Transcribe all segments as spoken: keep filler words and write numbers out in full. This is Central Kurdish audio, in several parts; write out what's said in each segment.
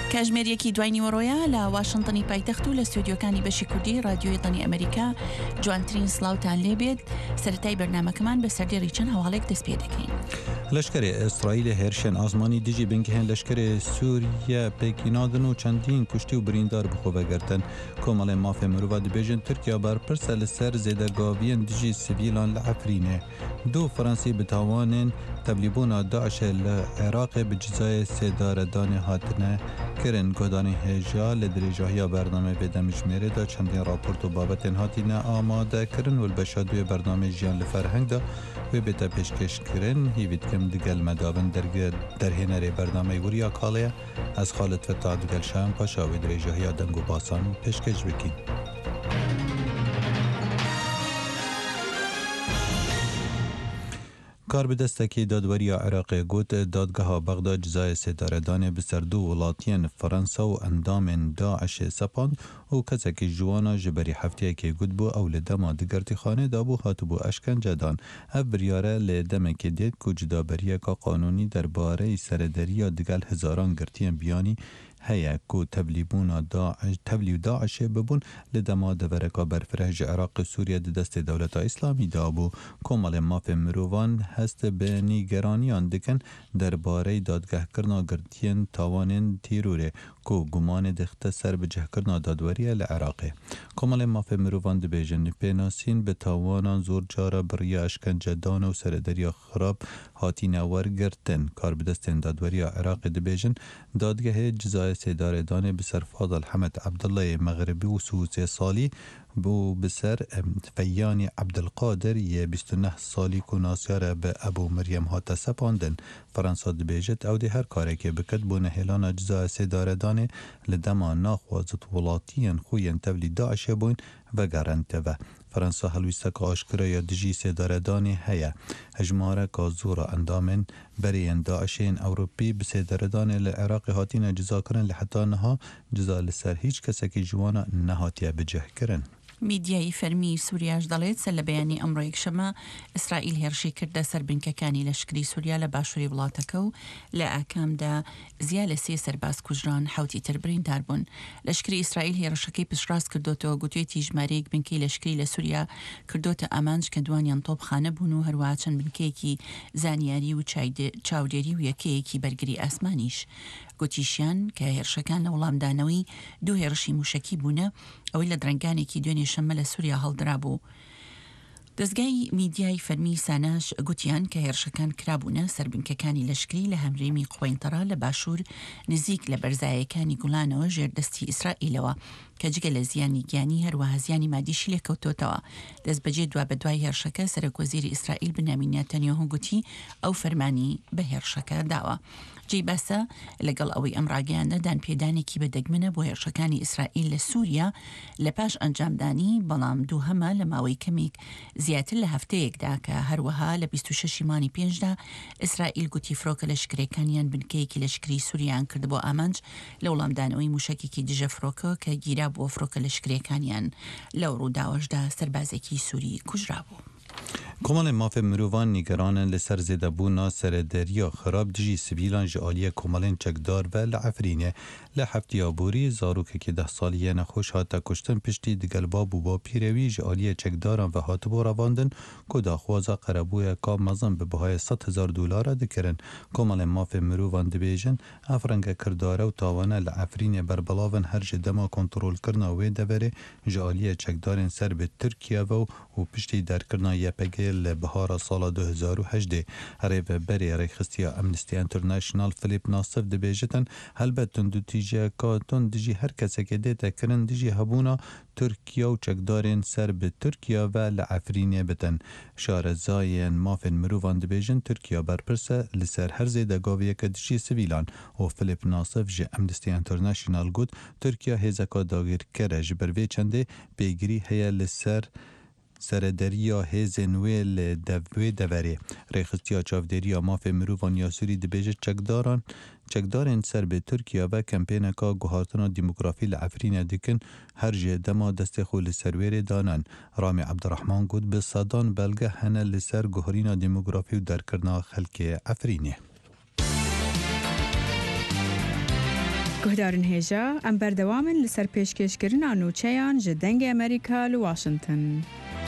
کاژمێریەکی دوای نیوەڕۆیە لە واشنگتنی پایتەخت و لە ستودیۆکانی بەشی کوردی رادیۆی دڵی ئەمریکا جوانترین سڵاوتان لێبێت. سەرەتای بەرنامەکەمان بە سەردێڕی چەند هەواڵێک دەست پێ دەکەین. لەشکرێ ئیسرائیل هێرشێن ئازمانی دژی بنگهێن لەشکرێ سووریا پێکینادن و چەندین کوشتی و بریندار بخۆڤەگرتن. کۆمەڵێ مافێ مرۆڤ دەبێژن تورکیا بەرپرسە لەسەر زێدەگاڤیەن دژی سڤیلان لە عەفرینێ. دوو فەڕەنسی بتاوانên tevlîbûna Daişê li Iraqê bi cizayê sêdaredanê hatine kirin. Godanê hêja li dirêjahiya bername vê demijmêrê da çendên raport û babetên hatîne amadekirin û li beşa duyê bernamê jiyan li ferheng da wê bête pêşkêşkirin. Hîvî dikim digel medabin derhênerê bernameyê Wiriya Kalê ez Xalit Fettah digel Şahin Paşa wê dirêjahiya deng û basan pêşkêş bikîn. کاربدەستێکی دادوەریە عێراقê got دادگەها بەغدا cizayê sêdaredanê bi ser du welatiyên Fransa û endamên Daişê sepand û kesekî ji wan ji berî hefteyekê got bû ew li dema digertîxanê dabû hatibû eşkencedan. Ev biryare lê demekê dêt ku cidaberiyeka qanûnî derbareyî serederiya digel hizaran girtiyên biyanî heye ku tevlîbûna tevlî Daişê bibûn li dema devereka berfireh ji Iraqê Sûriye di destê Dewleta İslamî dabû. Komalên mafê mirovan hest bi nîgeraniyan dikin derbareyî dadgehkirina girtiyên tawanên tîrûrê ku gumanê dixite ser bi cihkirina dadweriye li Iraqê. Komalên mafê mirovan dibêjin pênasîn bi tawanan zor cara biriya eşkencedan û serederiya xirab hatîne wergirtin. Karbidestên dadweriya Iraqê dibêjin dadgehê cizayê sêdaredanê bi ser Fazil Hemed Ebdullahê Meğribî û Sûsê salî bû bi ser Feyyanî Ebdilqadir yê bîst û neh salî ku nasyare bi Ebu Miryem hate sepandin. Fransa dibêjit ew dê her karekê bikit bû nehêlana cizayê sêdaredanê li dema naxwazit welatiyên xwe yên tevlî Daişê bûn vegerenteve. Fransa helwîsteka aşkiraya dijî sêdaredanê heye. Hejmareka zora endamên beriyên Daişên Ewropî bi sêdaredanê li Iraqê hatîne cizakirin li heta niha ciza li ser hîç kesekî ji wan nehatiye bicihkirin. میدیای فەرمی سووریاش دەڵێت سەر لە بەیانی ئەمڕۆ یەکشەمە ئیسرائیل هێرشی کردە سەر بنکەکانی لەشکری سووریا لە باشووری وڵاتەکە و لە ئاکامدا زیا لە سێ سەرباز کوژران حوتی تر بریندار بوون. لەشکری ئیسرائیل هێرشەکەی پشتڕاست کردوتەوە گوتوێتی ژمارەیەک بنکەی لەشکری لە سووریا کردوتە ئامانج کە دوانیان تۆپخانە بوون و هەروەها چەند بنکەیەکی زانیاری و چاودێری و یەکەیەکی بەرگری ئاسمانیش. گوتیشیان کە هێرشەکان لە وەڵامدانەوەی دوو هێرشی موشکی بوونە ئەوەی لە درنگانێکی دوێنێ شەمە لە سووریا هەڵدرا بوو. دەستگای میدیای فەرمی ساناش گوتیان کە هێرشەکان کرابوونە سەربنکەکانی لەشکری لە هەمرێمی قوێنتەڕا لە باشوور نزیک لە بەرزایەکانی گوڵانەوە ژێردەستی ئیسرائیلەوە کە جگە لە زیانی گیانی هەروەها زیانی مادیشی لێکەوتۆتەوە. دەست بەجێ دوا بە دوای هێرشەکە سەرۆکوەزیری ئیسرائیل بنیامین نێتانیاهو گوتی ئەو فەرمانی بە هێرشەکە داوە. جێی بەسە لەگەڵ ئەوەی ئەم ڕاگەیاندا دانپێدانێکی بەدەگمنە بۆ هێرشەکانی ئیسرائیل لە سووریا لە پاش ئەنجامدانی بەڵام دوو هەمە لە ماوەی کەمێک زیاتر لە هەفتەیەکدا کە هەروەها لە بیست و شەشی مانی پێنجدا ئیسرائیل گوتی فرۆکە لەشکرەکانیان بنکەیەکی لەشکری سووریان کرد بۆ ئامانج لە وەڵامدانەوەی موشکێکی دژە فرۆکە کە گیرا بۆ فرۆکە لەشکرەکانیان لەو ڕووداوەشدا سەربازێکی سووری کوژرا بوو. Komalên mafê mirovan nîgeranin li ser zêdebûna serederiya xirab dijî sivîlan ji aliyê komalên çekdar ve li Efrînê. Li heftiya borî zarokekî deh salî yê nexweş hate kuştin piştî digel bab û bapîrê wî ji aliyê çekdaran ve hatibû revandin ku daxwaza qerebûyeka mezin bi bihayê sed hezar dolara dikirin. Komalên mafê mirovan dibêjin ev renge kirdare û tawane li Efrînê berbelavin her ji dema kontrolkirina wê deverê ji aliyê çekdarên ser bi Tirkiye ve û piştî derkirina Y P G li bihara sala du hezar û hejdê. Rêveberê Rêxistiya Amnesty International Philip Nassif dibêjitin helbet tundutîjeka tund dijî her kesekê dê tekirin dijî hebûna Tirkiye û çekdarên ser bi Tirkiye ve li Efrînê bitin. Şarezayên mafên mirovan dibêjin Tirkiye berpirs e li ser her zêdegaviyeke dijî sivîlan û Philip Nassif ji Amnesty International got Tirkiye hêzeka dagîrkere ji ber vê çendê pêgirî heye li ser serederiya hêzên wê li devê deverê. Rêxistiya çavdêriya mafê mirovan ya Sûrî dibêje çekdaran çekdarên ser bê Tirkiye ve kempêneka guhartina demografî li Efrînê dikin her jê dema destê xwe li ser wêrê danan. Ramî Ebdirehman got bi sedan belge hene li ser guharîna demografî û derkirina xelkê Efrînê. گهدارن هێژا ئەم بەردەوامن لەسەر پێشکەشکردنا نوچەیان ji dengê ئەمریکا li Washington.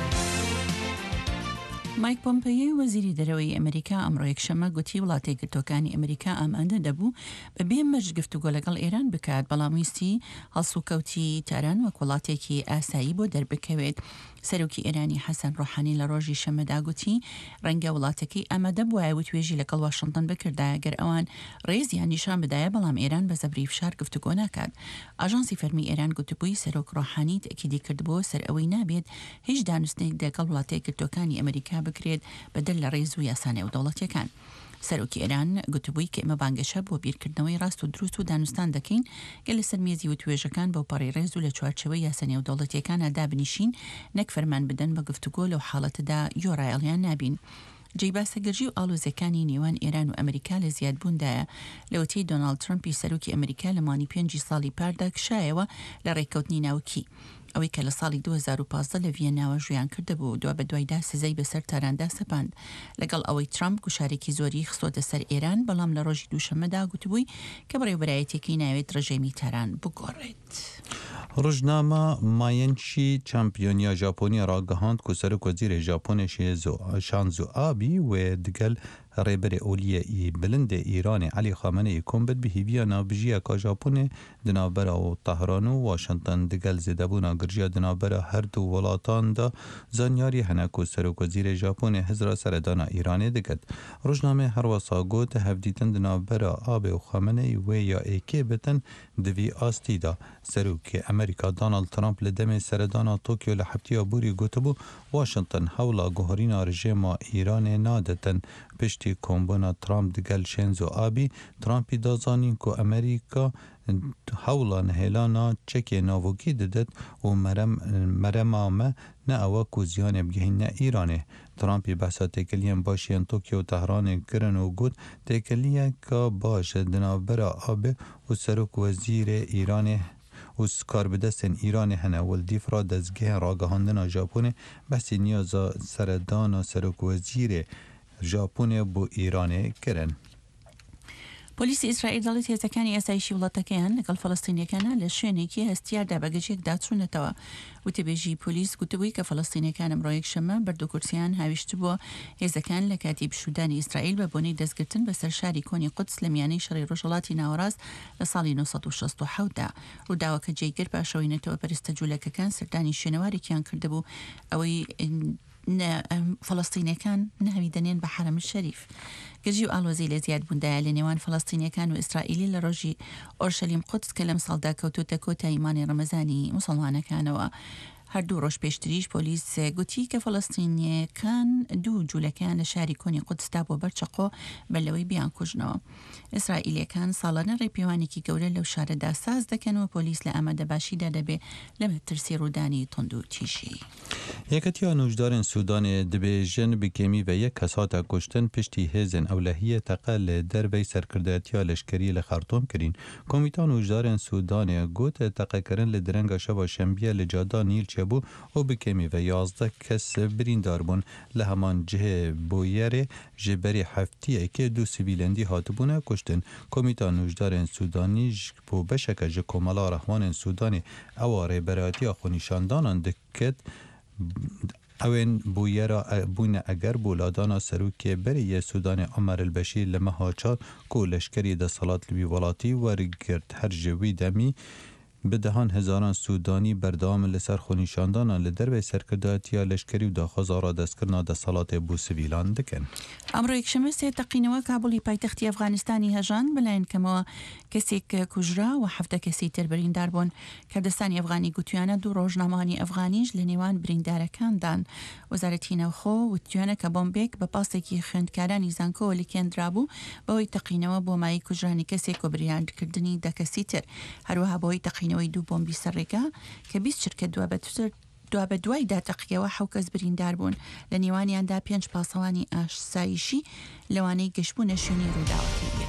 مایک پۆمپێۆ وەزیری دەرەوەی ئەمریکا ئەمڕۆ یەکشەمە گوتی وڵاتی یەکگرتوەکانی ئەمریکا ئامادە دەبوو بەبێ مەرج گفتوگۆ لەگەڵ ئێران بکات، بەڵام ویستی هەڵسوکەوتی تاران وەک وڵاتێکی ئاسایی بۆ دەربکەوێت. سەرۆکی ئێرانی حەسەن ڕۆحانی لە ڕۆژی شەمەدا گوتی ڕەنگە وڵاتەکەی ئامادە بووایە توێژی لەگەڵ واشنگتن بکردایە گەر ئەوان ڕێزیان نیشان بدایە، بەڵام ئێران بە زەبری فشار گفتوگۆ ناکات. ئاژانسی فەرمی ئێران گوتبووی سەرۆک ڕۆحانی تەکیدی کردبووە سەر ئەوەی نابێت هیچ دانوستێک لەگەڵ وڵاتە یەکگرتوەکانی ئەمریکا بکرێت بەدەر لە ڕێز و یاسانە و دەوڵەتیەکان. سەرۆکی ئێران گوتبووی کە ئێمە بانگەشە بۆ بیرکردنەوەی ڕاست و دروست و دانوستان دەکەین گە لەسەر مێزی و توێژەکان بۆ پەڕی ڕێز و لە چوارچەوەی یاسانە و دەوڵەتیەکانە دابنیشین، نەک فەرمان بدەن بە گفتوگۆ لەو حاڵەتەدا یۆڕایەڵیان نابین. جێی باسەگەرژی و ئاڵۆزەکانی نێوان ئێران و ئەمریکا لە زیادبووندایە لەوەتی دۆناڵد ترەمپی سەرۆکی ئەمریکا لە مانی پێنجی ساڵی پاردا کشایەوە لە ڕێککەوتنی ناوکی ئەوەی کە لە ساڵی دو هەزار و پانزدە لە ڤیەناوە ژویان کردبوو، دوا بە دوایدا سزەی بەسەر تاراندا سەپاند. لەگەڵ ئەوەی ترامپ گوشارێکی زۆری خستۆتە سەر ئێران، بەڵام لە ڕۆژی دووشەمەدا گوتبووی کە بەڕێوەبەرایەتێکی ناوێت ڕژێمی تاران بگۆڕێت. ڕۆژنامە مایەنشی چەمپیۆنیا ژاپۆنیا ڕاگەهاند کو سەرۆک وەزیرê Japonê Shinzo Abe wê digel rêberê Oliyê bilindê Îranê Elî Xameneyî kom bid bi hêviya navbijiyeka Japonê di navbera Tehran û Washington digel zêdebûna giriya di navbera her du welatan da zanyarî hene ku serok wezîrê Japonê hizra seredana Îranê diket. Rojnamê her wesa got hevdîtin di navbera Abe û Xameneyî wê ya êkê bitin di vî astî da. Serokê Amerîka Donald Trump li demê seredana Tokyo li heftiya borî gotibû Washington hewla guherîna rejêma Îranê naditin. Piştî kombûna Trump digel Shinzo Abe, Trumpî da zanîn ku Amerîka hewla nihêlana çekê navokî didit û merema me ne ewa ku ziyanê bigihîne Îranê. Trumpî behsa têkiliyên başiyên Tokyo û Tehranê kirin û got têkiliyeka baş di navbera Abe û serok wezîrê Îranê û karbidestên Îranê hene. Wildîfra dezgehên ragihandina Japonê behsî niyaza seredana serok wezîrê Japonê بۆ ئیرانê kirin. پۆلیسی ئیسرائیل دەڵێت هێزەکانی ئاسایشی وڵاتەکەیان لەگەڵ فەڵەستینیەکانە لە شوێنێکی هەستیاردا بەگەشێکدا چوونەتەوە. وتەبێژی پۆلیس گوتبووی کە فەڵەستینیەکان ئەمڕۆ یەکشەمە بەردەکورسیان هاویشت بووە هێزەکان لە کاتی بشودانی ئیسرائیل بە بۆنەی دەستگرتن بەسەر شاری کۆنی قودس لە میانەی شەڕی ڕۆژهەڵاتی ناوەڕاست لە ساڵی نۆ سەد و شەست و حەوت دا. ڕووداوەکە جێیگر پاشەوەی نەتەوە پەرستە جوولەکەکان سەردانی شوێنەوارێکیان کردبوو ئەوەی فەڵەستینیەکان ناوی دەنێن بە حرەم شەریف. گەژی و ئاڵۆزی لە زیادبووندایە لە نێوان فەڵەستینیەکان و ئیسرائیلی لە ڕۆژی ئۆرشەلیم قودس کە لەم ساڵدا کەوتوتە کۆتایی مانگی ڕەمەزانی موسڵمانەکانەوە. هەردوو ڕۆژ پێشتریش پۆلیس گوتی کە فەڵەستینیەکان دوو جوولەکان لە شاری کۆنی قودسدا بۆ بەرچەقۆ بەلەوەی بیان کوژنەوە. ئیسرائیلیەکان ساڵانە ڕێپێوانێکی گەورە لەو شارەدا ساز دەکەنەوە پۆلیس لە ئامادەباشیدا دەبێ لە مەترسی ڕوودانی تند و تیژی. یەکەتیا نوژدارên Sudanê dibêjin bi kêmî ve yek kes hate kuştin piştî hêzên ewlehiyê teqe li dervey serkirdetiya leşkerî li Xartûm kirîn. Komîta Nûjdarên Sudanê got teqekirin li direnga şeva şembiye li cada Nîl çebû û bi kêmî ve yazdeh kes birîndar bûn. Li heman cihê Boyerê ji berî heftiyekê du sivîlendî hatibûne kuştin. Komîta Nûjdarên Sudanî ji bo beşeke ji Komala Rehmanên Sudanê ewa rêberatiya xwenîşandanan diket Ewên bûyera bûne eger bû ladana serokê berî Sudanê Omer el-Beşîr li meha çar ku leşkerî desthilat li wî welatî wergirt her ji wî demî bi dehan hezaran Sudanî berdewam li ser xwenîşandana li dervê serkirdatiya leşkerî û daxwaza radestkirina desthilatê bû sivîlan dikin. ئەمڕۆ یەکشەمە سێ تەقینەوە کابولی پایتەختی ئەفغانستانی هەژان بەلایەن کەمەوە کەسێک کوژرا و حەفدە کەسی تر بریندار بوون. کاردەستانی ئەفغانی گوتویانە دوو ڕۆژنامەوانی ئەفغانیش لە نێوان بریندارەکاندان. وەزارەتی نەوخۆ وتویانە کە بۆمبێک بە پاسێکی خوێندکارانی زانکۆوە لیکێنرا بوو بەوەی تەقینەوە بۆ مای کوژرانی کەسێک و بریاندکردنی دە کەسی تر. هەروەها بۆی تەقینەوەی دوو بۆمبی سەرڕێگا کە بیست شرکە دووە بەتوتر دوا بە دوای داتەقیەوە حەو کەس بریندار بوون. لە نێوانیاندا پێنج پاسەوانی ئاشسایشی لەوانەی گەشتبوونە شوێنی ڕووداوەکەی.